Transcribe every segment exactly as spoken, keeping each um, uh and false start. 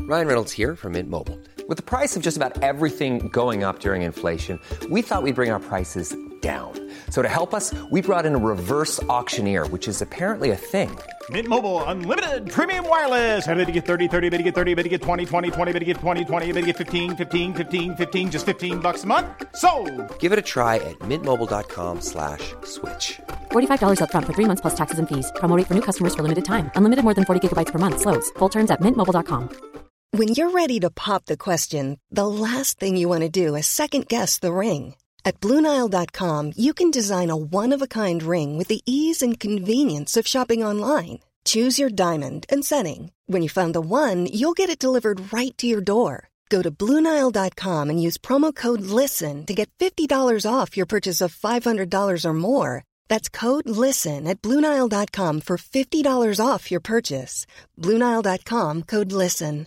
Ryan Reynolds here from Mint Mobile. With the price of just about everything going up during inflation, we thought we'd bring our prices down. So to help us, we brought in a reverse auctioneer, which is apparently a thing. Mint Mobile Unlimited Premium Wireless. How to get thirty, thirty, how to get thirty, how to get twenty, twenty, twenty, how to get twenty, twenty, how to get fifteen, fifteen, fifteen, fifteen, just fifteen bucks a month? Sold! Give it a try at mintmobile.com slash switch. forty-five dollars up front for three months plus taxes and fees. Promo rate for new customers for limited time. Unlimited more than forty gigabytes per month. Slows full terms at mint mobile dot com. When you're ready to pop the question, the last thing you want to do is second-guess the ring. At Blue Nile dot com, you can design a one-of-a-kind ring with the ease and convenience of shopping online. Choose your diamond and setting. When you find the one, you'll get it delivered right to your door. Go to Blue Nile dot com and use promo code LISTEN to get fifty dollars off your purchase of five hundred dollars or more. That's code LISTEN at Blue Nile dot com for fifty dollars off your purchase. Blue Nile dot com, code LISTEN.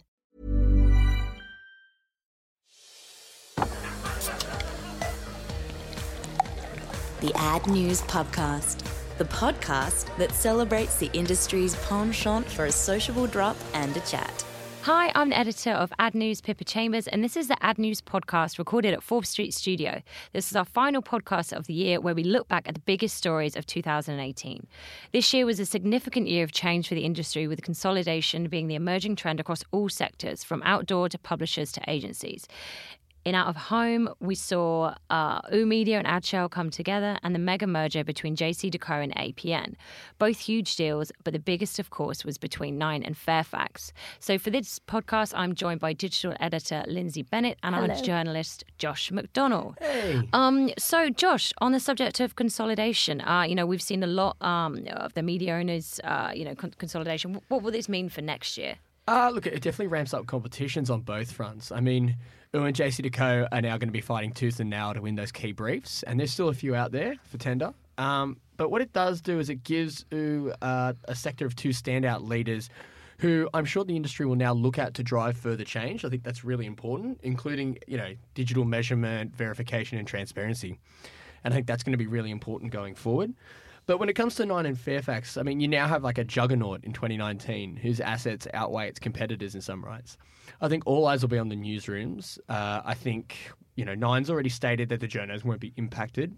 The Ad News Pubcast, the podcast that celebrates the industry's penchant for a sociable drop and a chat. Hi, I'm the editor of Ad News, Pippa Chambers, and this is the Ad News podcast recorded at Fourth Street Studio. This is our final podcast of the year where we look back at the biggest stories of two thousand eighteen. This year was a significant year of change for the industry, with consolidation being the emerging trend across all sectors, from outdoor to publishers to agencies. In Out of Home, we saw uh, oOh!media and Adshel come together, and the mega merger between J C Decaux and A P N. Both huge deals, but the biggest, of course, was between Nine and Fairfax. So for this podcast, I'm joined by digital editor Lindsay Bennett and Hello. our journalist Josh McDonnell. Hey. Um, so, Josh, on the subject of consolidation, uh, you know, we've seen a lot um, of the media owners, uh, you know, con- consolidation. What will this mean for next year? Uh, look, it definitely ramps up competitions on both fronts. I mean, oOh! And J C Decaux are now going to be fighting tooth and nail to win those key briefs, and there's still a few out there for tender. Um, but what it does do is it gives oOh! Uh, a sector of two standout leaders who I'm sure the industry will now look at to drive further change. I think that's really important, including, you know, digital measurement, verification, and transparency. And I think that's going to be really important going forward. But when it comes to Nine and Fairfax, I mean, you now have like a juggernaut in twenty nineteen whose assets outweigh its competitors in some rights. I think all eyes will be on the newsrooms. Uh, I think, you know, Nine's already stated that the journos won't be impacted,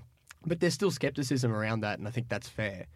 but there's still skepticism around that, and I think that's fair.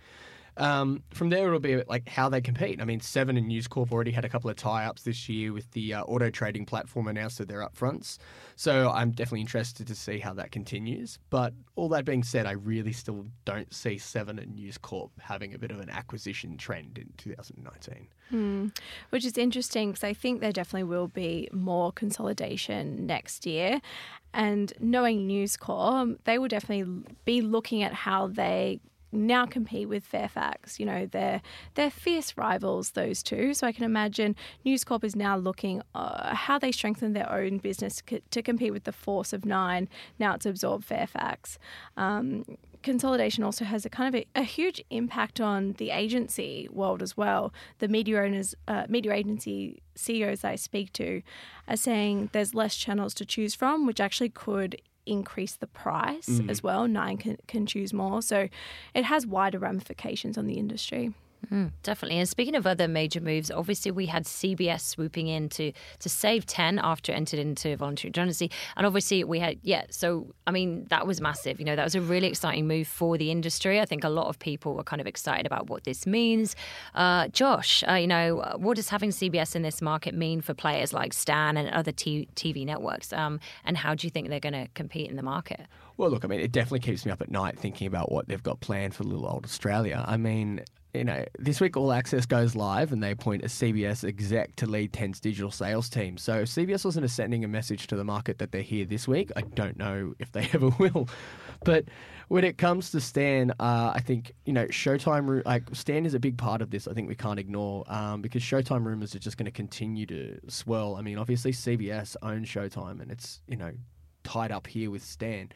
Um, from there, it'll be like how they compete. I mean, Seven and News Corp already had a couple of tie-ups this year with the uh, auto trading platform announced at their upfronts. So I'm definitely interested to see how that continues. But all that being said, I really still don't see Seven and News Corp having a bit of an acquisition trend in two thousand nineteen. Mm, which is interesting because I think there definitely will be more consolidation next year. And knowing News Corp, they will definitely be looking at how they now compete with Fairfax. You know, they're they're fierce rivals, those two. So I can imagine News Corp is now looking uh, how they strengthen their own business co- to compete with the force of Nine. Now it's absorbed Fairfax. Um, consolidation also has a kind of a, a huge impact on the agency world as well. The media owners, uh, media agency C E Os I speak to are saying there's less channels to choose from, which actually could increase the price mm. as well. Nine can, can choose more. So it has wider ramifications on the industry. Mm, definitely. And speaking of other major moves, obviously we had C B S swooping in to, to save Ten after it entered into voluntary redundancy. And obviously we had, yeah, so, I mean, that was massive. You know, that was a really exciting move for the industry. I think a lot of people were kind of excited about what this means. Uh, Josh, uh, you know, what does having C B S in this market mean for players like Stan and other t- TV networks? Um, and how do you think they're going to compete in the market? Well, look, I mean, it definitely keeps me up at night thinking about what they've got planned for little old Australia. I mean, you know, this week All Access goes live and they appoint a C B S exec to lead Ten's digital sales team. So if C B S wasn't sending a message to the market that they're here this week, I don't know if they ever will. But when it comes to Stan, uh, I think, you know, Showtime, like Stan is a big part of this. I think we can't ignore um, because Showtime rumours are just going to continue to swirl. I mean, obviously C B S owns Showtime and it's, you know, tied up here with Stan.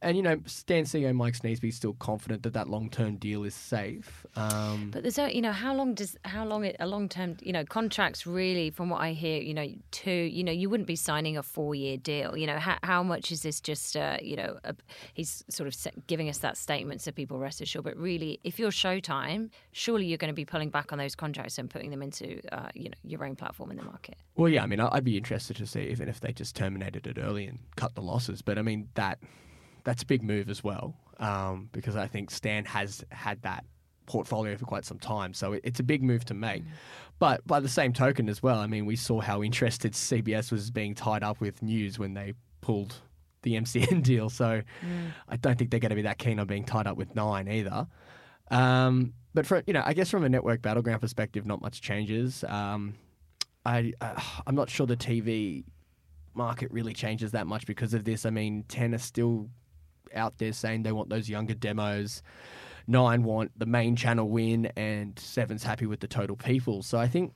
And, you know, Stan C E O Mike Sneesby is still confident that that long-term deal is safe. Um, but there's, a, you know, how long does, how long, it, a long-term, you know, contracts really, from what I hear, you know, two, you know, you wouldn't be signing a four-year deal. You know, how, how much is this just, uh, you know, a, he's sort of giving us that statement so people rest assured. But really, if you're Showtime, surely you're going to be pulling back on those contracts and putting them into, uh, you know, your own platform in the market. Well, yeah, I mean, I'd be interested to see even if they just terminated it early and cut the losses. But, I mean, that... That's a big move as well, um, because I think Stan has had that portfolio for quite some time. So it, it's a big move to make. Mm. But by the same token as well, I mean, we saw how interested C B S was being tied up with News when they pulled the M C N deal. So mm. I don't think they're going to be that keen on being tied up with Nine either. Um, but for, you know, I guess from a network battleground perspective, not much changes. Um, I, uh, I'm not sure the T V market really changes that much because of this. I mean, ten are still out there saying they want those younger demos. Nine want the main channel win, and Seven's happy with the total people. So I think,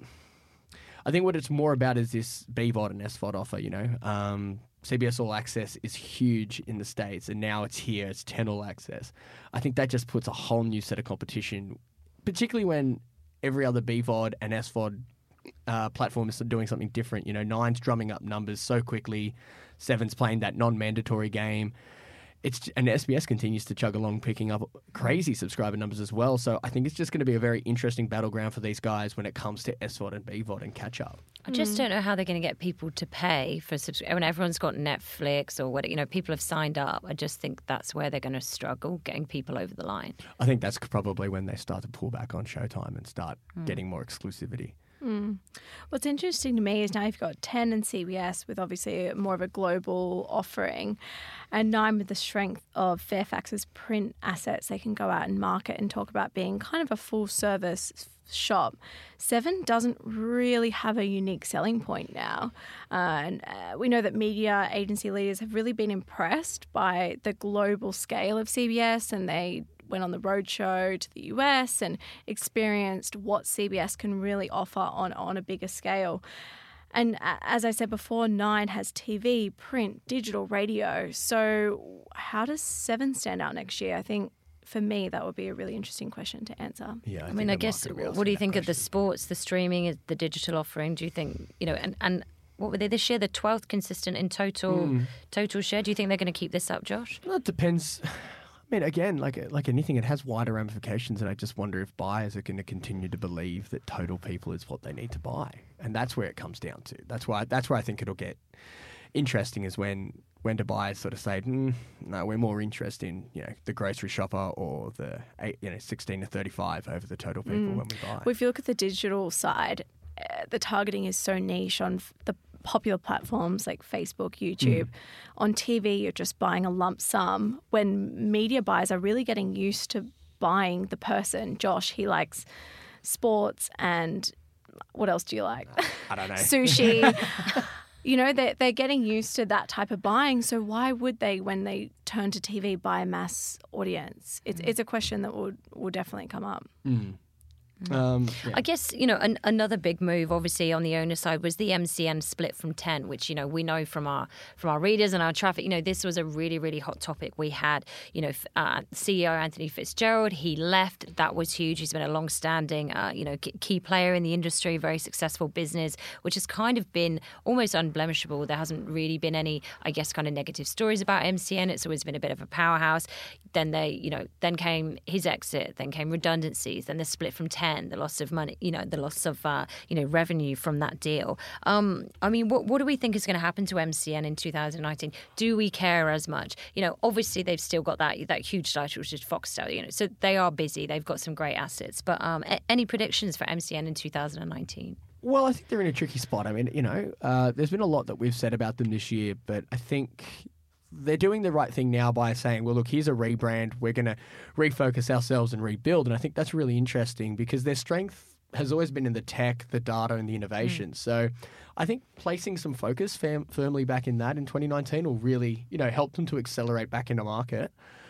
I think what it's more about is this B V O D and S V O D offer. You know, um, C B S All Access is huge in the States, and now it's here. It's ten All Access. I think that just puts a whole new set of competition, particularly when every other B V O D and S V O D uh, platform is doing something different. You know, Nine's drumming up numbers so quickly. Seven's playing that non-mandatory game. It's, and S B S continues to chug along, picking up crazy subscriber numbers as well. So I think it's just going to be a very interesting battleground for these guys when it comes to S V O D and B V O D and catch up. I just don't know how they're going to get people to pay for subscription. When everyone's got Netflix or what, you know, people have signed up. I just think that's where they're going to struggle getting people over the line. I think that's probably when they start to pull back on Showtime and start mm. getting more exclusivity. Mm. What's interesting to me is now you've got ten and C B S with obviously more of a global offering, and Nine with the strength of Fairfax's print assets. They can go out and market and talk about being kind of a full service shop. Seven doesn't really have a unique selling point now. Uh, and uh, we know that media agency leaders have really been impressed by the global scale of C B S, and they went on the roadshow to the U S and experienced what C B S can really offer on, on a bigger scale. And as I said before, Nine has T V, print, digital, radio. So how does Seven stand out next year? I think for me, that would be a really interesting question to answer. Yeah, I, I mean, I guess, what do you think question. of the sports, the streaming, the digital offering? Do you think, you know, and, and what were they this year? The twelfth consistent in total mm. total share. Do you think they're going to keep this up, Josh? Well, it depends. I mean, again, like like anything, it has wider ramifications, and I just wonder if buyers are going to continue to believe that total people is what they need to buy, and that's where it comes down to. That's why that's where I think it'll get interesting, is when when do buyers sort of say, mm, no, we're more interested in, you know, the grocery shopper or the eight, you know sixteen to thirty-five over the total people mm. when we buy. Well, if you look at the digital side, uh, the targeting is so niche on f- the popular platforms like Facebook, YouTube. Mm. On T V, you're just buying a lump sum, when media buyers are really getting used to buying the person. Josh, he likes sports, and what else do you like? I don't know. Sushi. You know, they're, they're getting used to that type of buying. So why would they, when they turn to T V, buy a mass audience? It's, mm. it's a question that will, will definitely come up. Mm. Um, yeah. I guess, you know, an, another big move, obviously, on the owner side was the M C N split from ten, which, you know, we know from our from our readers and our traffic. You know, this was a really, really hot topic. We had, you know, uh, C E O Anthony Fitzgerald. He left. That was huge. He's been a long-standing, uh, you know, key player in the industry, very successful business, which has kind of been almost unblemishable. There hasn't really been any, I guess, kind of negative stories about M C N. It's always been a bit of a powerhouse. Then they, you know, then came his exit. Then came redundancies. Then the split from ten. The loss of money, you know, the loss of, uh, you know, revenue from that deal. Um, I mean, what, what do we think is going to happen to M C N in two thousand nineteen? Do we care as much? You know, obviously they've still got that that huge title, which is Foxtel, you know, so they are busy. They've got some great assets. But um, a- any predictions for M C N in two thousand nineteen? Well, I think they're in a tricky spot. I mean, you know, uh, there's been a lot that we've said about them this year, but I think they're doing the right thing now by saying, well, look, here's a rebrand. We're going to refocus ourselves and rebuild. And I think that's really interesting because their strength has always been in the tech, the data, and the innovation. Mm. So I think placing some focus fam- firmly back in that in twenty nineteen will really, you know, help them to accelerate back into market.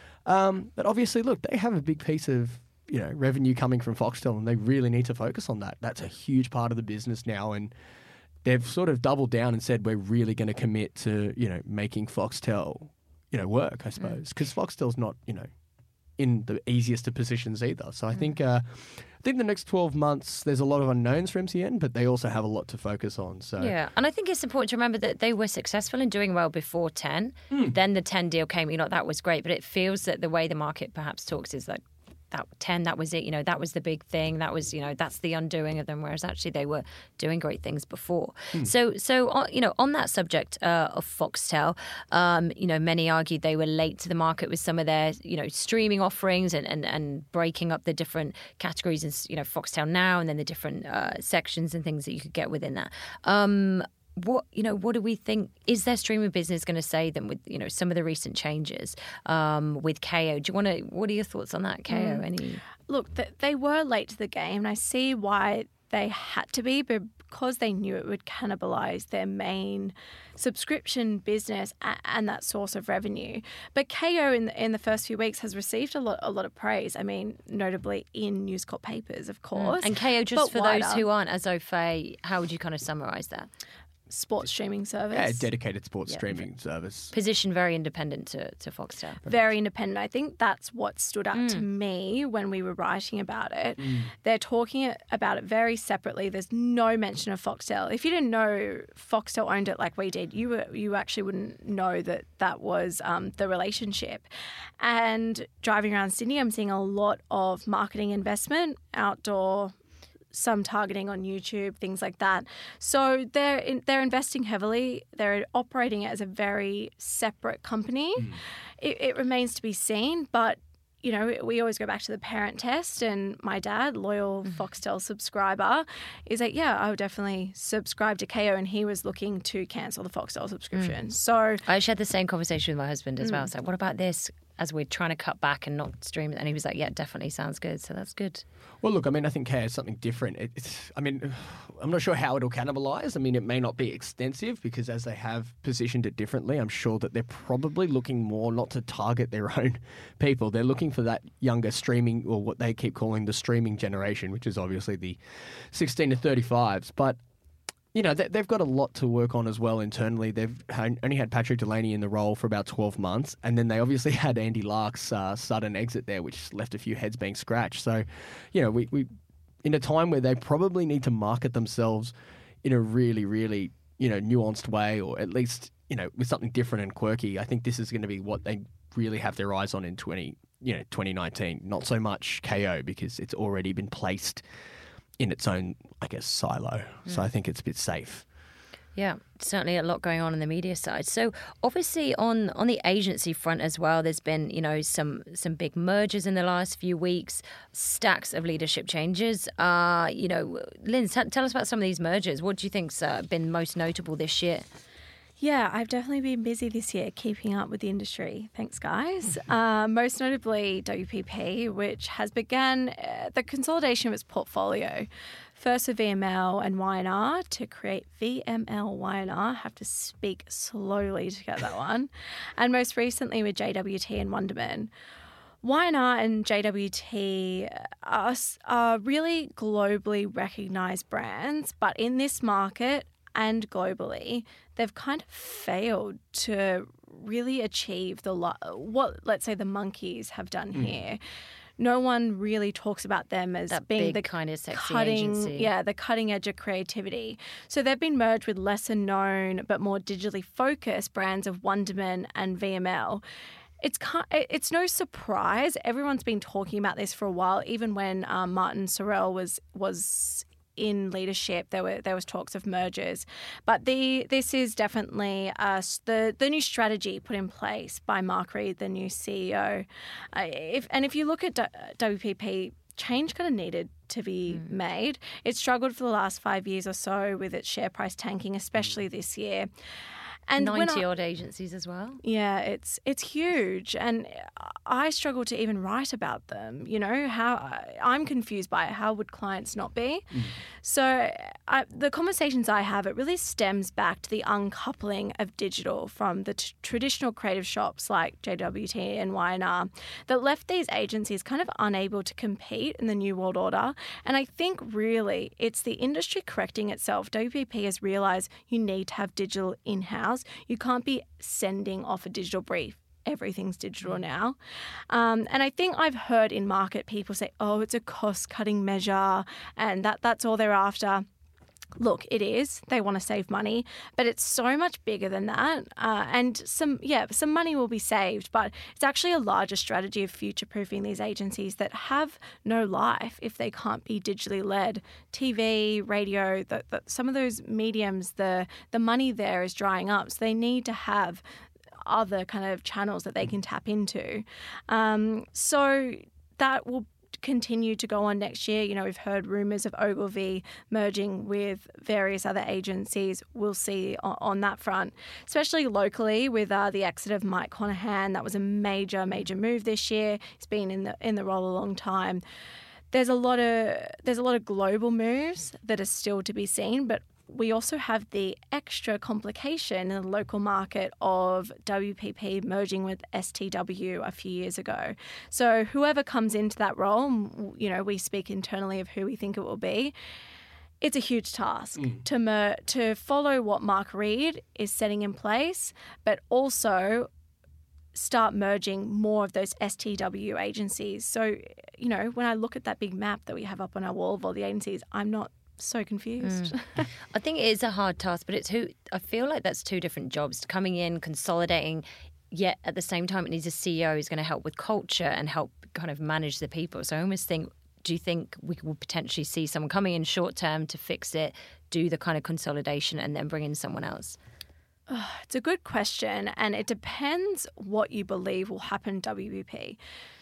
Um, but obviously, look, they have a big piece of, you know, revenue coming from Foxtel, and they really need to focus on that. That's a huge part of the business now, and they've sort of doubled down and said, we're really going to commit to, you know, making Foxtel you know, work, I suppose, because mm. Foxtel's not, you know, in the easiest of positions either. So I mm. think uh, I think the next twelve months, there's a lot of unknowns for M C N, but they also have a lot to focus on. So yeah, and I think it's important to remember that they were successful in doing well before ten. Mm. Then the ten deal came, you know, that was great, but it feels that the way the market perhaps talks is like, that ten, that was it, you know, that was the big thing. That was, you know, that's the undoing of them, whereas actually they were doing great things before. Mm. So, so uh, you know, on that subject uh, of Foxtel, um, you know, many argued they were late to the market with some of their, you know, streaming offerings and, and, and breaking up the different categories in, you know, Foxtel Now and then the different uh, sections and things that you could get within that. Um What you know? What do we think? Is their streaming business going to say them with you know some of the recent changes um, with Kayo? Do you want to? What are your thoughts on that, Kayo? Mm. Any? Look, th- they were late to the game, and I see why they had to be, but because they knew it would cannibalise their main subscription business and, and that source of revenue. But Kayo in the, in the first few weeks has received a lot a lot of praise. I mean, notably in News Corp papers, of course. Mm. And Kayo, just for wider. those who aren't as au fait, how would you kind of summarise that? Sports streaming service. Yeah, a dedicated sports yeah. streaming service. Position very independent to, to Foxtel. Very independent. I think that's what stood out mm. to me when we were writing about it. Mm. They're talking about it very separately. There's no mention of Foxtel. If you didn't know Foxtel owned it like we did, you were, you actually wouldn't know that that was um, the relationship. And driving around Sydney, I'm seeing a lot of marketing investment, outdoor, some targeting on YouTube, things like that. So they're in, they're investing heavily. They're operating it as a very separate company. Mm. It, it remains to be seen, but you know, we always go back to the parent test, and my dad, loyal mm. Foxtel subscriber, is like, yeah, I would definitely subscribe to Kayo, and he was looking to cancel the Foxtel subscription. Mm. So I actually had the same conversation with my husband as mm. well. I was like, what about this? As we're trying to cut back and not stream it. And he was like, yeah, definitely sounds good. So that's good. Well, look, I mean, I think Kayo is something different. It, it's, I mean, I'm not sure how it'll cannibalise. I mean, it may not be extensive because as they have positioned it differently, I'm sure that they're probably looking more not to target their own people. They're looking for that younger streaming, or what they keep calling the streaming generation, which is obviously the sixteen to thirty-fives. But you know, they've got a lot to work on as well internally. They've only had Patrick Delaney in the role for about twelve months, and then they obviously had Andy Lark's uh, sudden exit there, which left a few heads being scratched. So, you know, we, we in a time where they probably need to market themselves in a really, really, you know, nuanced way, or at least, you know, with something different and quirky. I think this is going to be what they really have their eyes on in twenty, you know, twenty nineteen. Not so much Kayo because it's already been placed in its own, I guess, silo. Mm. So I think it's a bit safe. Yeah, certainly a lot going on in the media side. So obviously on on the agency front as well, there's been, you know, some some big mergers in the last few weeks, stacks of leadership changes. Uh, you know, Lynn, t- tell us about some of these mergers. What do you think's uh, been most notable this year? Yeah, I've definitely been busy this year keeping up with the industry. Thanks, guys. uh, most notably W P P, which has begun uh, the consolidation of its portfolio. First with V M L and Y and R to create V M L Y and R. Have to speak slowly to get that one. And most recently with J W T and Wonderman. Y and R and J W T are, are really globally recognised brands, but in this market and globally, they've kind of failed to really achieve the lo- what, let's say, the monkeys have done mm. here. No one really talks about them as that being big the kind of sexy cutting, agency. yeah, the cutting edge of creativity. So they've been merged with lesser known but more digitally focused brands of Wonderman and V M L. It's it's no surprise. Everyone's been talking about this for a while. Even when um, Martin Sorrell was was. in leadership, there were there was talks of mergers, but the this is definitely uh, the the new strategy put in place by Mark Reed, the new C E O. Uh, if and if you look at D- W P P, change kind of needed to be mm. made. It struggled for the last five years or so with its share price tanking, especially this year. And ninety odd agencies as well. Yeah, it's it's huge, and I struggle to even write about them. You know, how I'm confused by it. How would clients not be? Mm. So I, the conversations I have, it really stems back to the uncoupling of digital from the t- traditional creative shops like J W T and Y and R that left these agencies kind of unable to compete in the new world order. And I think really it's the industry correcting itself. W P P has realised you need to have digital in-house. You can't be sending off a digital brief everything's digital now. Um, and I think I've heard in market people say, oh, it's a cost-cutting measure and that that's all they're after. Look, it is. They want to save money, but it's so much bigger than that. Uh, and some, yeah, some money will be saved, but it's actually a larger strategy of future-proofing these agencies that have no life if they can't be digitally led. T V, radio, the, the, some of those mediums, the the money there is drying up, so they need to have other kind of channels that they can tap into. Um, so that will continue to go on next year. You know, we've heard rumours of Ogilvy merging with various other agencies. We'll see on, on that front, especially locally with uh, the exit of Mike Conahan. That was a major, major move this year. He's been in the in the role a long time. There's a lot of there's a lot of global moves that are still to be seen, but we also have the extra complication in the local market of W P P merging with S T W a few years ago. So whoever comes into that role, you know, we speak internally of who we think it will be. It's a huge task mm. to mer- to follow what Mark Reed is setting in place, but also start merging more of those S T W agencies. So, you know, when I look at that big map that we have up on our wall of all the agencies, I'm not so confused. Mm. I think it is a hard task, but it's who I feel like that's two different jobs, coming in, consolidating, yet at the same time it needs a C E O who's going to help with culture and help kind of manage the people. So I almost think, do you think we will potentially see someone coming in short term to fix it, do the kind of consolidation and then bring in someone else? Oh, it's a good question, and it depends what you believe will happen to W P P.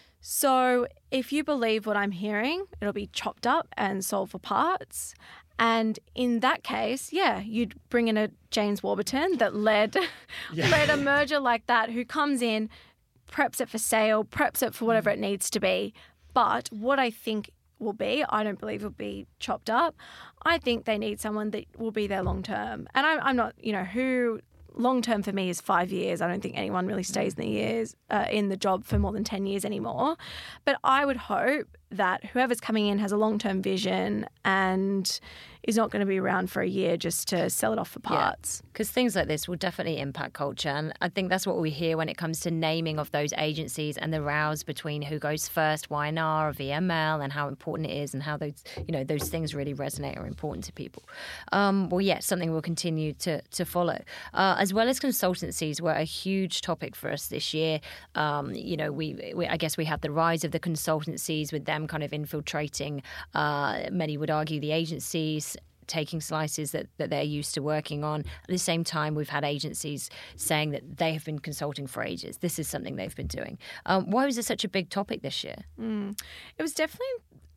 So if you believe what I'm hearing, it'll be chopped up and sold for parts. And in that case, yeah, you'd bring in a James Warburton that led, yeah. led a merger like that, who comes in, preps it for sale, preps it for whatever it needs to be. But what I think will be, I don't believe it'll be chopped up. I think they need someone that will be there long term. And I'm, I'm not, you know, who... Long term for me is five years. I don't think anyone really stays in the years uh, in the job for more than ten years anymore. But I would hope that whoever's coming in has a long-term vision and is not going to be around for a year just to sell it off for parts. Because yeah, things like this will definitely impact culture. And I think that's what we hear when it comes to naming of those agencies and the rows between who goes first, Y N R or V M L, and how important it is and how those, you know, those things really resonate or are important to people. Um, well, yeah, something we'll continue to, to follow. Uh, as well as consultancies were a huge topic for us this year. Um, you know, we, we I guess we had the rise of the consultancies with them kind of infiltrating, uh, many would argue, the agencies, taking slices that, that they're used to working on. At the same time, we've had agencies saying that they have been consulting for ages. This is something they've been doing. Um, why was it such a big topic this year? Mm. It was definitely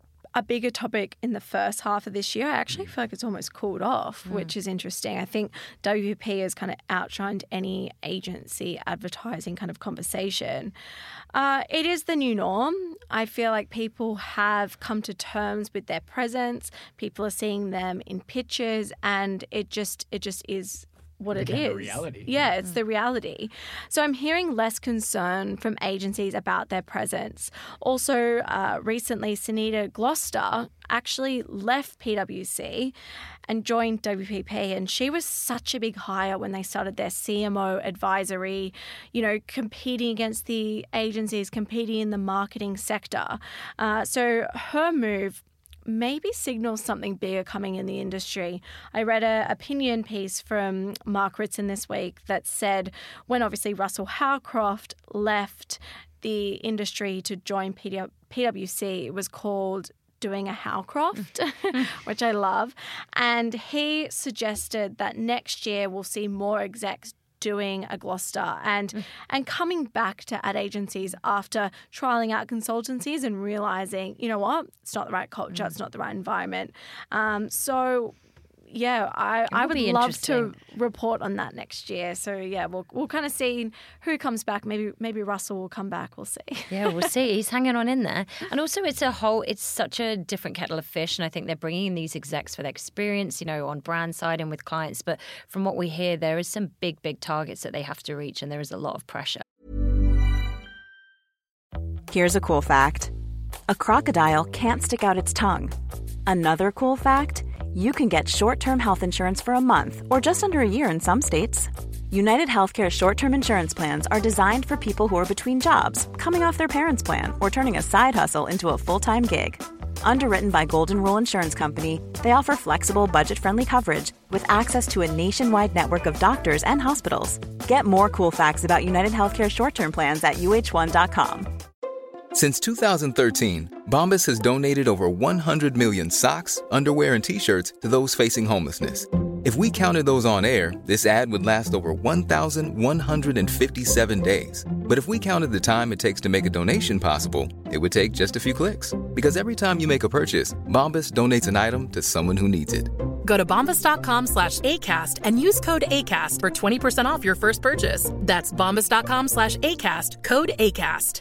a bigger topic in the first half of this year. I actually feel like it's almost cooled off, mm. which is interesting. I think W P P has kind of outshined any agency advertising kind of conversation. Uh, it is the new norm. I feel like people have come to terms with their presence. People are seeing them in pictures, and it just it just is what it is. The reality. Yeah, it's mm. the reality. So I'm hearing less concern from agencies about their presence. Also, uh, recently, Sunita Gloucester actually left P W C and joined W P P, and she was such a big hire when they started their C M O advisory, you know, competing against the agencies, competing in the marketing sector. Uh, so her move maybe signals something bigger coming in the industry. I read an opinion piece from Mark Ritson this week that said when obviously Russell Howcroft left the industry to join P W C, it was called doing a Howcroft, which I love. And he suggested that next year we'll see more execs doing a Gloucester and mm. and coming back to ad agencies after trialling out consultancies and realising, you know what, it's not the right culture, mm. it's not the right environment. Um, so, yeah, I, I would love to report on that next year. So, yeah, we'll we'll kind of see who comes back. Maybe maybe Russell will come back. We'll see. Yeah, we'll see. He's hanging on in there. And also it's a whole, it's such a different kettle of fish. And I think they're bringing in these execs for their experience, you know, on brand side and with clients. But from what we hear, there is some big, big targets that they have to reach. And there is a lot of pressure. Here's a cool fact. A crocodile can't stick out its tongue. Another cool fact, you can get short-term health insurance for a month or just under a year in some states. United Healthcare short-term insurance plans are designed for people who are between jobs, coming off their parents' plan, or turning a side hustle into a full-time gig. Underwritten by Golden Rule Insurance Company, they offer flexible, budget-friendly coverage with access to a nationwide network of doctors and hospitals. Get more cool facts about United Healthcare short-term plans at U H one dot com. Since two thousand thirteen, Bombas has donated over one hundred million socks, underwear, and T-shirts to those facing homelessness. If we counted those on air, this ad would last over one thousand one hundred fifty-seven days. But if we counted the time it takes to make a donation possible, it would take just a few clicks. Because every time you make a purchase, Bombas donates an item to someone who needs it. Go to bombas.com slash ACAST and use code ACAST for twenty percent off your first purchase. That's bombas.com slash ACAST, code ACAST.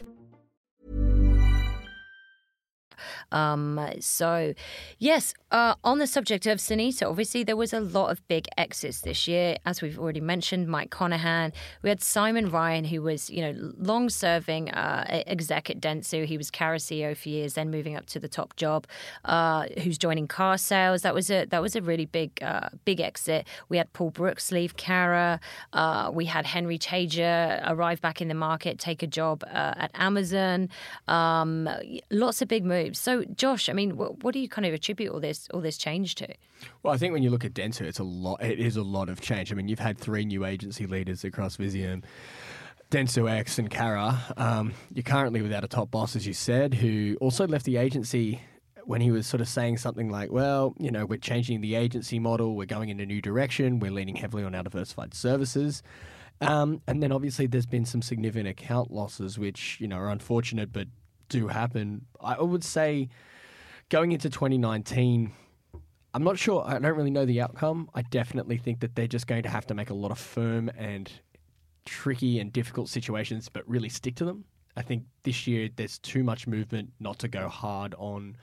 Um, so, yes, uh, on the subject of Sonesta, obviously there was a lot of big exits this year. As we've already mentioned, Mike Conahan. We had Simon Ryan, who was, you know, long-serving uh, exec at Dentsu. He was Cara C E O for years, then moving up to the top job, uh, who's joining Car Sales. That was a that was a really big uh, big exit. We had Paul Brooks leave Cara. Uh, we had Henry Tager arrive back in the market, take a job uh, at Amazon. Um, lots of big moves. So, Josh, I mean, what, what do you kind of attribute all this all this change to? Well, I think when you look at Dentsu, it's a lot. It is a lot of change. I mean, you've had three new agency leaders across Visium, Dentsu X and Cara. Um, you're currently without a top boss, as you said, who also left the agency when he was sort of saying something like, well, you know, we're changing the agency model, we're going in a new direction, we're leaning heavily on our diversified services. Um, and then obviously there's been some significant account losses, which, you know, are unfortunate, but do happen. I would say going into twenty nineteen, I'm not sure. I don't really know the outcome. I definitely think that they're just going to have to make a lot of firm and tricky and difficult situations, but really stick to them. I think this year there's too much movement not to go hard on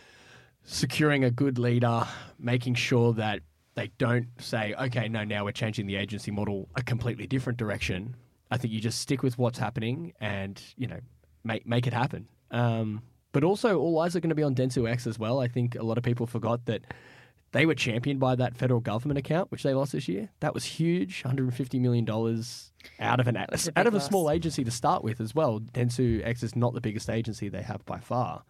securing a good leader, making sure that they don't say, okay, no, now we're changing the agency model a completely different direction. I think you just stick with what's happening and, you know, make make it happen. Um, but also, all eyes are going to be on Dentsu X as well. I think a lot of people forgot that they were championed by that federal government account, which they lost this year. That was huge, one hundred fifty million dollars out of an out of a small agency to start with as well. Dentsu X is not the biggest agency they have by far.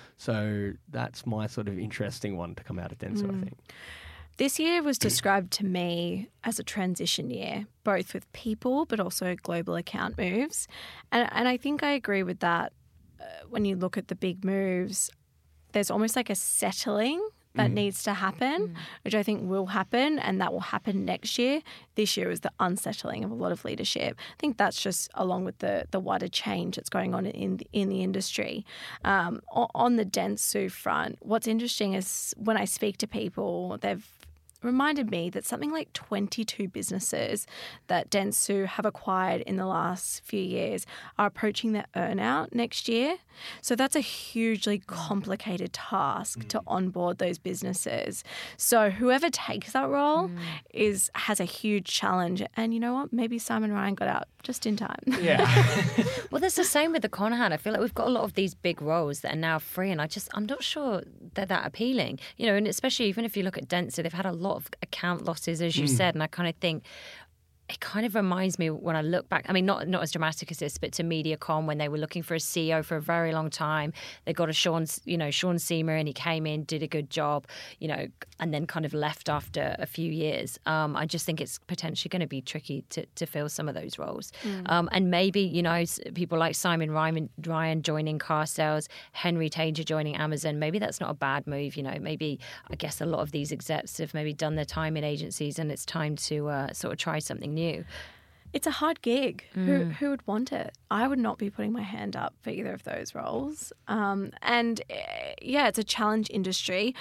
So that's my sort of interesting one to come out of Dentsu, mm. I think. This year was described to me as a transition year, both with people but also global account moves. And, and I think I agree with that. Uh, when you look at the big moves, there's almost like a settling that mm. needs to happen, mm. which I think will happen, and that will happen next year. This year is the unsettling of a lot of leadership. I think that's just along with the the wider change that's going on in the, in the industry. Um, on the Dentsu front, what's interesting is when I speak to people, they've reminded me that something like twenty-two businesses that Dentsu have acquired in the last few years are approaching their earnout next year. So that's a hugely complicated task mm. to onboard those businesses. So whoever takes that role mm. is has a huge challenge. And you know what? Maybe Simon Ryan got out just in time. Yeah. Well, that's the same with the Conahan. I feel like we've got a lot of these big roles that are now free, and I just I'm not sure they're that appealing. You know, and especially even if you look at Dentsu, they've had a lot of account losses, as you mm. said, and I kind of think it kind of reminds me when I look back, I mean, not not as dramatic as this, but to MediaCom when they were looking for a C E O for a very long time. They got a Sean, you know, Sean Seymour, and he came in, did a good job, you know, and then kind of left after a few years. Um, I just think it's potentially going to be tricky to, to fill some of those roles. Mm. Um, and maybe, you know, people like Simon Ryan, Ryan joining Car Sales, Henry Tager joining Amazon, maybe that's not a bad move. You know, maybe I guess a lot of these execs have maybe done their time in agencies and it's time to uh, sort of try something new. It's a hard gig. Mm. Who who would want it? I would not be putting my hand up for either of those roles. Um, and uh, yeah, it's a challenge industry.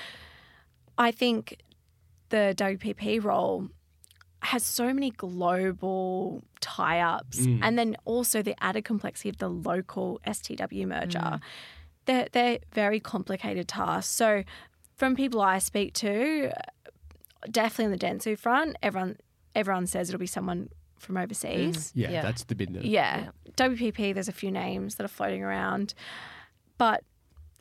I think the W P P role has so many global tie-ups, mm. and then also the added complexity of the local S T W merger. Mm. They're they're very complicated tasks. So from people I speak to, definitely on the Dentsu front, everyone. Everyone says it'll be someone from overseas. Mm. Yeah, yeah, that's the big news. Yeah. W P P, there's a few names that are floating around. But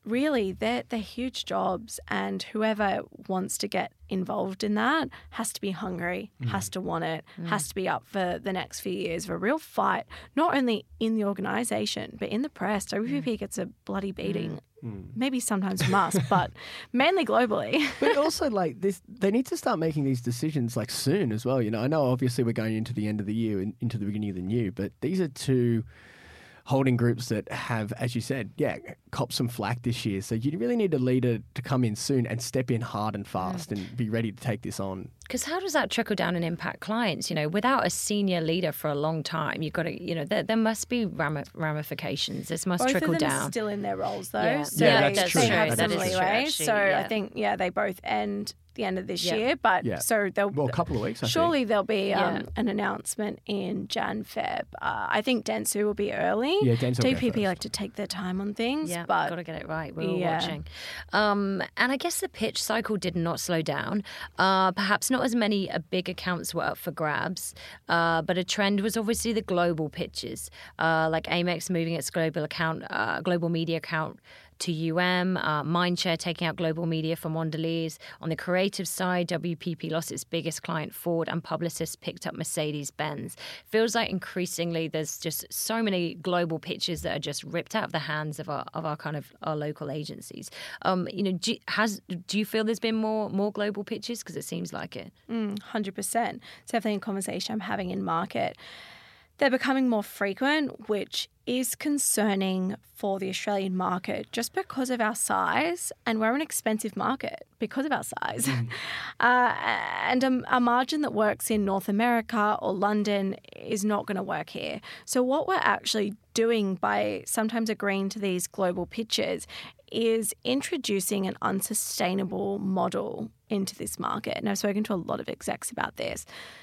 really, they're, they're huge jobs, and whoever wants to get involved in that has to be hungry, mm. has to want it, mm. has to be up for the next few years of a real fight, not only in the organisation, but in the press. W P P mm. gets a bloody beating. Mm. Maybe sometimes from us, but mainly globally. But also, like, this, they need to start making these decisions, like, soon as well. You know, I know obviously we're going into the end of the year and into the beginning of the new, but these are two holding groups that have, as you said, yeah, copped some flack this year. So you really need a leader to come in soon and step in hard and fast mm. and be ready to take this on. Because how does that trickle down and impact clients? You know, without a senior leader for a long time, you've got to, you know, there, there must be ramifications. This must both trickle of them down. Are still in their roles, though. Yeah, so yeah they, that's they true. have That some is leeway. true, so yeah. I think, yeah, they both end the end of this yeah. year. But yeah. so they'll well, a couple of weeks. I surely think. there'll be um, yeah. an announcement in Jan Feb. Uh, I think Dentsu will be early. Yeah, Dentsu will D P P go like to take their time on things. Yeah, but got to get it right. We're all yeah. watching. Um, and I guess the pitch cycle did not slow down. Uh, perhaps not as many uh, big accounts were up for grabs, uh, but a trend was obviously the global pitches, uh, like Amex moving its global account, uh, global media account to U M, uh, Mindshare taking out global media from Mondelez. On the creative side, W P P lost its biggest client, Ford, and Publicis picked up Mercedes-Benz. Feels like increasingly there's just so many global pitches that are just ripped out of the hands of our of our kind of our local agencies. Um, you know, do, has do you feel there's been more more global pitches? Because it seems like it. Mm, one hundred percent. It's definitely a conversation I'm having in market. They're becoming more frequent, which is concerning for the Australian market just because of our size, and we're an expensive market because of our size. Mm. uh, and a, a margin that works in North America or London is not going to work here. So what we're actually doing by sometimes agreeing to these global pitches is introducing an unsustainable model into this market. And I've spoken to a lot of execs about this.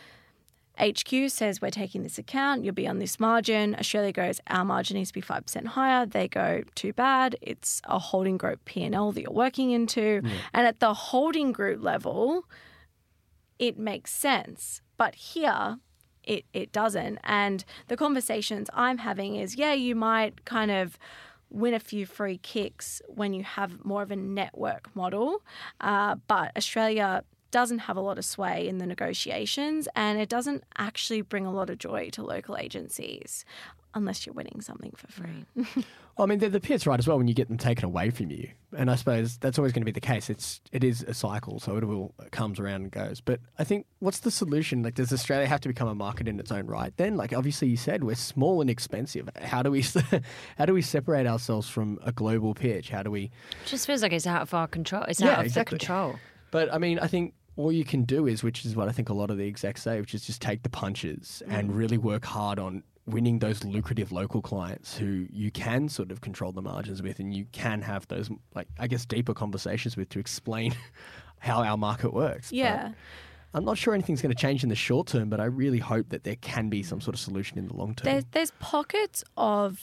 H Q says, we're taking this account, you'll be on this margin. Australia goes, our margin needs to be five percent higher. They go, too bad. It's a holding group P and L that you're working into. Yeah. And at the holding group level, it makes sense. But here, it, it doesn't. And the conversations I'm having is, yeah, you might kind of win a few free kicks when you have more of a network model. Uh, but Australia doesn't have a lot of sway in the negotiations, and it doesn't actually bring a lot of joy to local agencies unless you're winning something for free. Well, I mean, the, the pit's right as well when you get them taken away from you. And I suppose that's always going to be the case. It's, it is a cycle, so it will it comes around and goes. But I think, what's the solution? Like, does Australia have to become a market in its own right then? Like, obviously you said we're small and expensive. How do we how do we separate ourselves from a global pitch? How do we... It just feels like it's out of our control. It's yeah, out of exactly. their control. But, I mean, I think all you can do is, which is what I think a lot of the execs say, which is just take the punches mm. and really work hard on winning those lucrative local clients who you can sort of control the margins with, and you can have those, like, I guess, deeper conversations with to explain how our market works. Yeah. But I'm not sure anything's going to change in the short term, but I really hope that there can be some sort of solution in the long term. There's, there's pockets of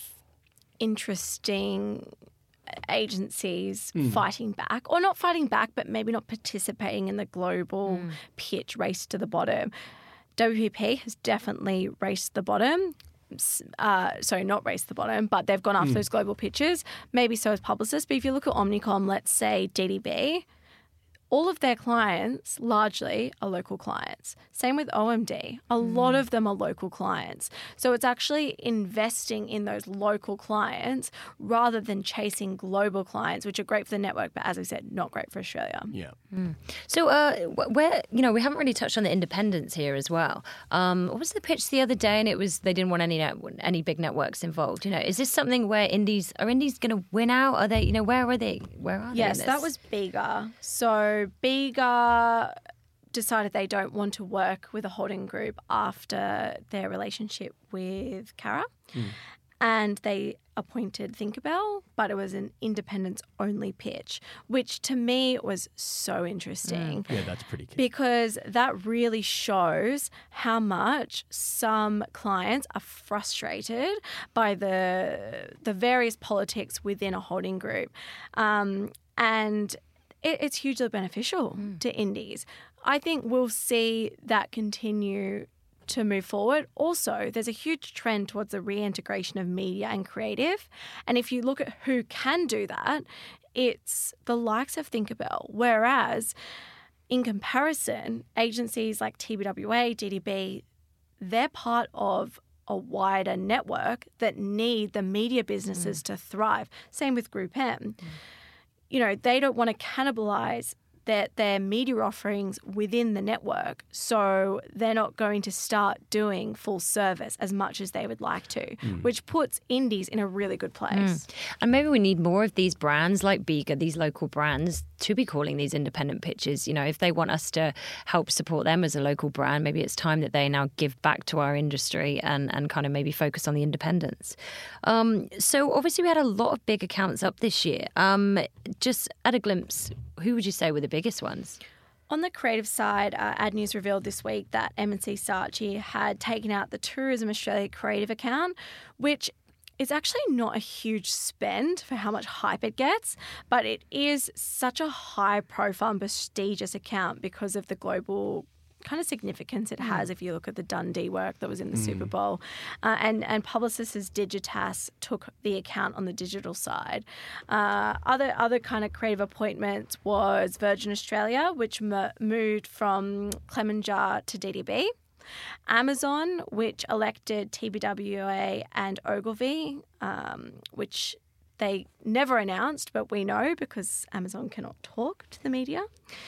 interesting agencies mm. fighting back, or not fighting back, but maybe not participating in the global mm. pitch race to the bottom. W P P has definitely raced the bottom. Uh, sorry, not raced the bottom, but they've gone after mm. those global pitches. Maybe so has Publicis. But if you look at Omnicom, let's say D D B, all of their clients largely are local clients. Same with O M D. A mm. lot of them are local clients. So it's actually investing in those local clients rather than chasing global clients, which are great for the network, but as I said, not great for Australia. Yeah. Mm. So uh, where, you know, we haven't really touched on the independents here as well. Um, what was the pitch the other day? And it was they didn't want any net, any big networks involved. You know, is this something where indies are indies going to win out? Are they? You know, where are they? Where are they? Yes, in this? that was Bega. So Bega decided they don't want to work with a holding group after their relationship with Cara. Mm. And they appointed Thinkerbell, but it was an independents-only pitch, which to me was so interesting. Mm. Yeah, that's pretty key. Because that really shows how much some clients are frustrated by the the various politics within a holding group. Um, and it, it's hugely beneficial mm. to indies. I think we'll see that continue to move forward. Also, there's a huge trend towards the reintegration of media and creative. And if you look at who can do that, it's the likes of Tinkerbell. Whereas, in comparison, agencies like T B W A, D D B, they're part of a wider network that need the media businesses mm. to thrive. Same with Group M. Mm. You know, they don't want to cannibalize their, their media offerings within the network, so they're not going to start doing full service as much as they would like to, mm. which puts indies in a really good place. Mm. And maybe we need more of these brands like Bega, these local brands, to be calling these independent pitches. You know, if they want us to help support them as a local brand, maybe it's time that they now give back to our industry and, and kind of maybe focus on the independents. Um, so obviously we had a lot of big accounts up this year. Um, just at a glimpse, who would you say were the biggest ones? On the creative side, uh, Ad News revealed this week that M and C Saatchi had taken out the Tourism Australia creative account, which is actually not a huge spend for how much hype it gets, but it is such a high-profile and prestigious account because of the global kind of significance it has. Mm. If you look at the Dundee work that was in the mm. Super Bowl. Uh, and, and Publicis' Digitas took the account on the digital side. Uh, other other kind of creative appointments was Virgin Australia, which m- moved from Clemenger to D D B. Amazon, which elected T B W A and Ogilvy, um, which they never announced, but we know because Amazon cannot talk to the media.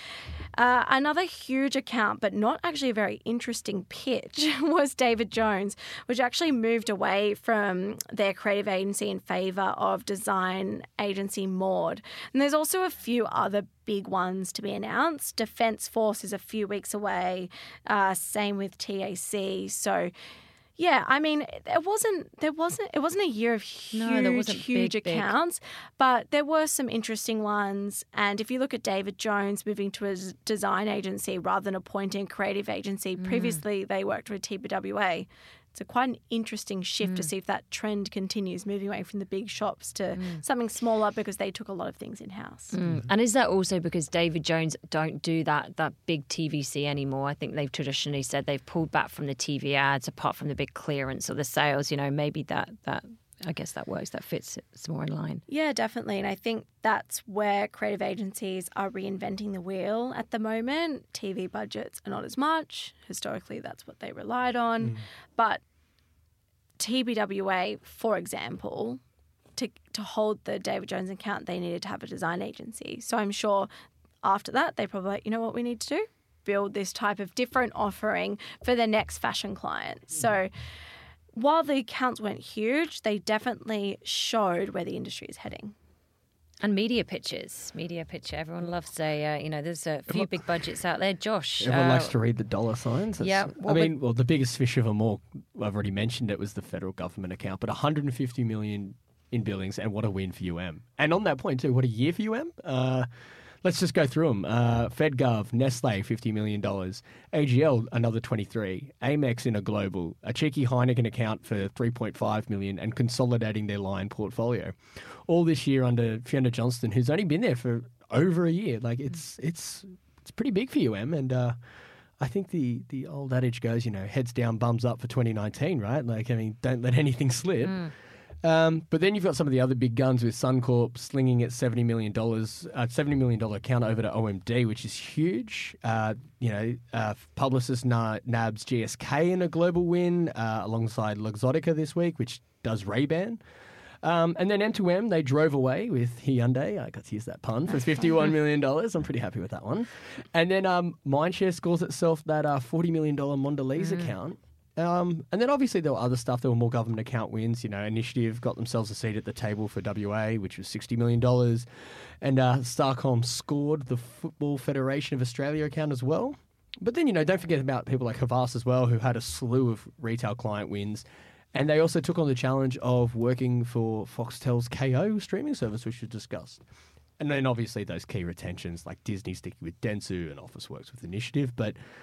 Uh, another huge account, but not actually a very interesting pitch, was David Jones, which actually moved away from their creative agency in favour of design agency Maud. And there's also a few other big ones to be announced. Defence Force is a few weeks away. Uh, same with T A C. So, yeah, I mean, it wasn't. There wasn't. It wasn't a year of huge, no, there wasn't huge big, accounts, big. But there were some interesting ones. And if you look at David Jones moving to a design agency rather than appointing a creative agency, mm. previously they worked with T B W A. It's a quite an interesting shift mm. to see if that trend continues, moving away from the big shops to mm. something smaller because they took a lot of things in-house. Mm. And is that also because David Jones don't do that that big T V C anymore? I think they've traditionally said they've pulled back from the T V ads apart from the big clearance or the sales. You know, maybe that, that I guess that works, that fits, it's more in line. Yeah, definitely. And I think that's where creative agencies are reinventing the wheel at the moment. T V budgets are not as much. Historically, that's what they relied on. Mm. But T B W A, for example, to to hold the David Jones account, they needed to have a design agency. So I'm sure after that, they probably like, you know what we need to do? Build this type of different offering for the next fashion client. Mm. So while the accounts weren't huge, they definitely showed where the industry is heading. And media pitches, media pitcher. Everyone loves a, uh, you know, there's a few big budgets out there. Josh. Everyone uh, likes to read the dollar signs. It's, yeah. I mean, well, the biggest fish of them all, I've already mentioned it, was the federal government account, but one hundred fifty million in billings, and what a win for U M. And on that point too, what a year for U M. Uh, Let's just go through them. Uh, FedGov, Nestle, fifty million dollars. A G L, another twenty-three. Amex in a global. A cheeky Heineken account for three point five million dollars and consolidating their line portfolio. All this year under Fiona Johnston, who's only been there for over a year. Like, it's it's it's pretty big for U M. And uh, I think the, the old adage goes, you know, heads down, bums up for twenty nineteen, right? Like, I mean, don't let anything slip. Mm. Um, but then you've got some of the other big guns with Suncorp slinging at seventy million dollars, uh, seventy million dollars account over to O M D, which is huge. Uh, you know, uh, Publicis N A B's G S K in a global win uh, alongside Luxottica this week, which does Ray-Ban. Um, and then M two M, they drove away with Hyundai. I got to use that pun for fifty-one million dollars. I'm pretty happy with that one. And then um, Mindshare scores itself that uh, forty million dollars Mondelez mm. account. Um, and then obviously there were other stuff. There were more government account wins. You know, Initiative got themselves a seat at the table for W A, which was sixty million dollars. And uh, Starcom scored the Football Federation of Australia account as well. But then, you know, don't forget about people like Havas as well, who had a slew of retail client wins. And they also took on the challenge of working for Foxtel's K O streaming service, which we discussed. And then obviously those key retentions like Disney sticking with Dentsu and Officeworks with Initiative. But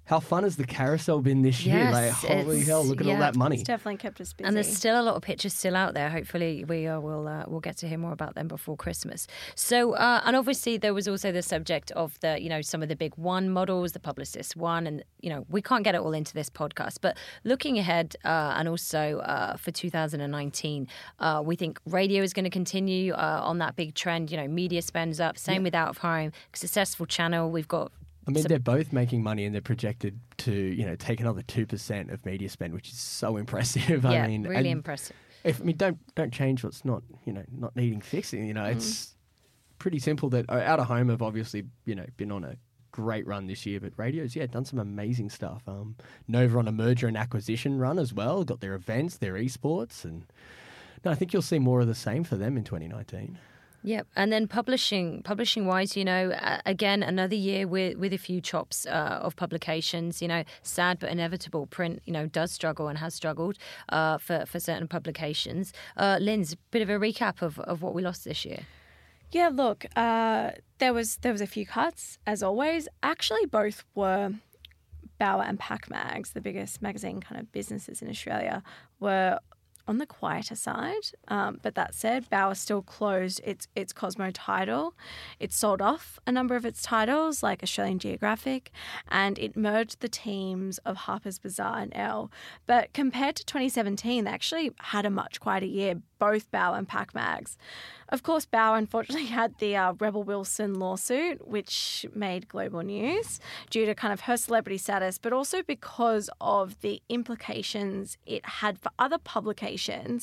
how fun has the carousel been this year? Yes, Like, holy it's- hell, look at all yeah. that money. It's definitely kept us busy. And there's still a lot of pictures still out there. Hopefully, we uh, will uh, we'll get to hear more about them before Christmas. So, uh, and obviously, there was also the subject of the, you know, some of the big One models, the Publicis One, and you know, we can't get it all into this podcast. But looking ahead, uh, and also uh, for two thousand nineteen, uh, we think radio is going to continue uh, on that big trend. You know, media spends up. Same Yeah. with out of home, successful channel. We've got. I mean, some- they're both making money and they're projected to, you know, take another two percent of media spend, which is so impressive. yeah, I mean, really and impressive. If, I mean, don't don't change what's not, you know, not needing fixing. You know, Mm. it's pretty simple that uh, out of home have obviously, you know, been on a great run this year, but radio's, yeah, done some amazing stuff. Um, Nova on a merger and acquisition run as well, got their events, their esports, and no, I think you'll see more of the same for them in twenty nineteen. Yep, and then publishing, publishing wise, you know, uh, again another year with with a few chops uh, of publications. You know, sad but inevitable. Print, you know, does struggle and has struggled uh, for for certain publications. Uh, Linz, bit of a recap of, of what we lost this year. Yeah, look, uh, there was there was a few cuts as always. Actually, both were Bauer and Pack Mags, the biggest magazine kind of businesses in Australia, were on the quieter side. Um, but that said, Bauer still closed its its Cosmo title. It sold off a number of its titles, like Australian Geographic, and it merged the teams of Harper's Bazaar and Elle. But compared to twenty seventeen, they actually had a much quieter year, both Bauer and Pack Mags. Of course, Bauer unfortunately had the uh, Rebel Wilson lawsuit, which made global news due to kind of her celebrity status, but also because of the implications it had for other publications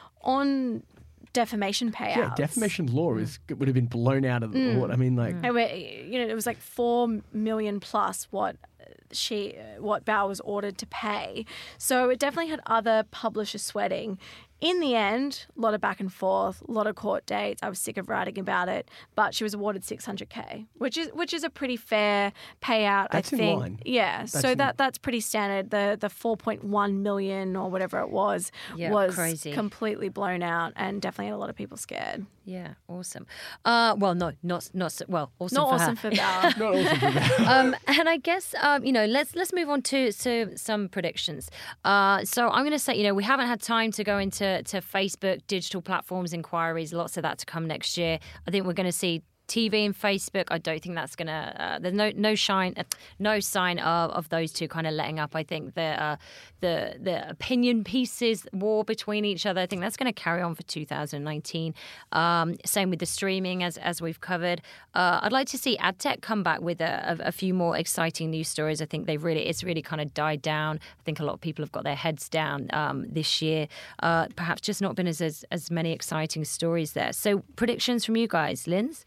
on defamation payouts. Yeah, defamation law is would have been blown out of the Mm. water. I mean, like, And we- you know, it was like four million plus what she, what Bauer was ordered to pay. So it definitely had other publishers sweating. In the end, a lot of back and forth, a lot of court dates. I was sick of writing about it, but she was awarded six hundred K, which is which is a pretty fair payout, That's I in think. line. Yeah, That's so in- that that's pretty standard. The the four point one million or whatever it was Yeah, was crazy. completely blown out and definitely had a lot of people scared. Yeah, awesome. Uh, well, no, not not so, well, awesome Not for awesome her. for Bauer. not awesome for that. um, and I guess um, you know, let's let's move on to, to some predictions. Uh, so I'm going to say, you know, we haven't had time to go into to Facebook, digital platforms, inquiries. Lots of that to come next year. I think we're going to see T V and Facebook. I don't think that's going to. Uh, there's no no shine, uh, no sign of, of those two kind of letting up. I think the uh, the the opinion pieces war between each other. I think that's going to carry on for two thousand nineteen. Um, same with the streaming, as as we've covered. Uh, I'd like to see AdTech come back with a, a, a few more exciting news stories. I think they've really it's really kind of died down. I think a lot of people have got their heads down um, this year. Uh, perhaps just not been as, as as many exciting stories there. So predictions from you guys, Linz?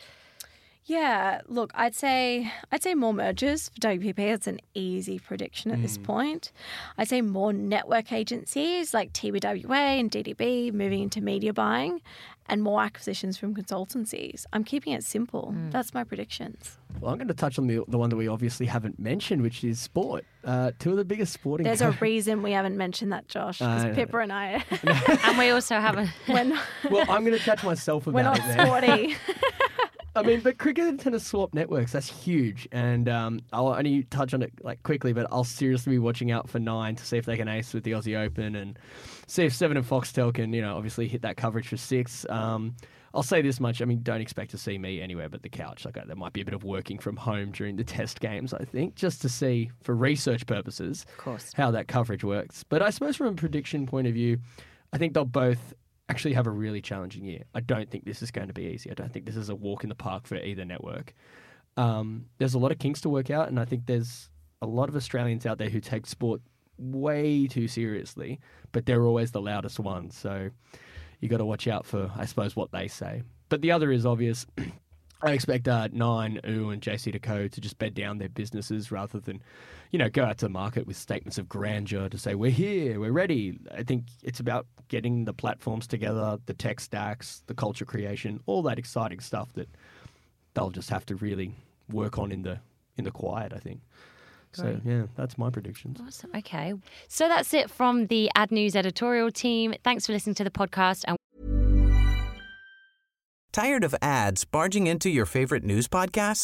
Yeah, look, I'd say I'd say more mergers for W P P. That's an easy prediction at this point. I'd say more network agencies like T B W A and D D B moving into media buying, and more acquisitions from consultancies. I'm keeping it simple. That's my predictions. Well, I'm going to touch on the the one that we obviously haven't mentioned, which is sport. Uh, two of the biggest sporting. There's a reason we haven't mentioned that, Josh, because I know. Pippa and I, And we also haven't. we're not, Well, I'm going to catch myself we're about not it there. sporty. I mean, but cricket and tennis swap networks, that's huge. And um, I'll only touch on it like quickly, but I'll seriously be watching out for Nine to see if they can ace with the Aussie Open and see if Seven and Foxtel can, you know, obviously hit that coverage for six. Um, I'll say this much. I mean, don't expect to see me anywhere but the couch. Like, there might be a bit of working from home during the test games, I think, just to see, for research purposes, Of course. how that coverage works. But I suppose from a prediction point of view, I think they'll both actually have a really challenging year. I don't think this is going to be easy. I don't think this is a walk in the park for either network. Um, there's a lot of kinks to work out, and I think there's a lot of Australians out there who take sport way too seriously, but they're always the loudest ones. So you got to watch out for, I suppose, what they say. But the other is obvious. I expect uh, Nine, Oo, and J C Decaux to just bed down their businesses rather than, you know, go out to the market with statements of grandeur to say, we're here, we're ready. I think it's about getting the platforms together, the tech stacks, the culture creation, all that exciting stuff that they'll just have to really work on in the in the quiet, I think. So, Great. yeah, that's my predictions. Awesome. Okay. So that's it from the Ad News editorial team. Thanks for listening to the podcast. And Tired of ads barging into your favorite news podcasts?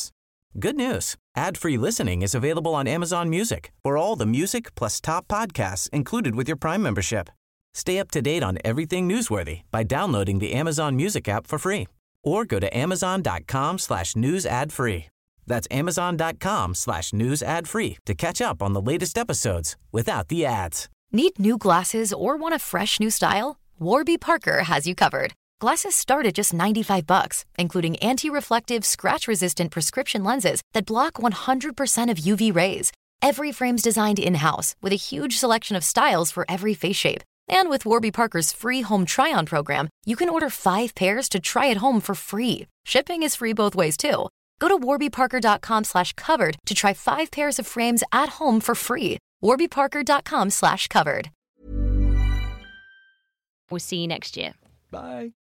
Good news. Ad-free listening is available on Amazon Music for all the music plus top podcasts included with your Prime membership. Stay up to date on everything newsworthy by downloading the Amazon Music app for free or go to amazon.com slash news ad free. That's amazon.com slash news ad free to catch up on the latest episodes without the ads. Need new glasses or want a fresh new style? Warby Parker has you covered. Glasses start at just ninety-five bucks, including anti-reflective, scratch-resistant prescription lenses that block one hundred percent of U V rays. Every frame's designed in-house with a huge selection of styles for every face shape. And with Warby Parker's free home try-on program, you can order five pairs to try at home for free. Shipping is free both ways, too. Go to warbyparker.com slash covered to try five pairs of frames at home for free. warbyparker.com slash covered. We'll see you next year. Bye.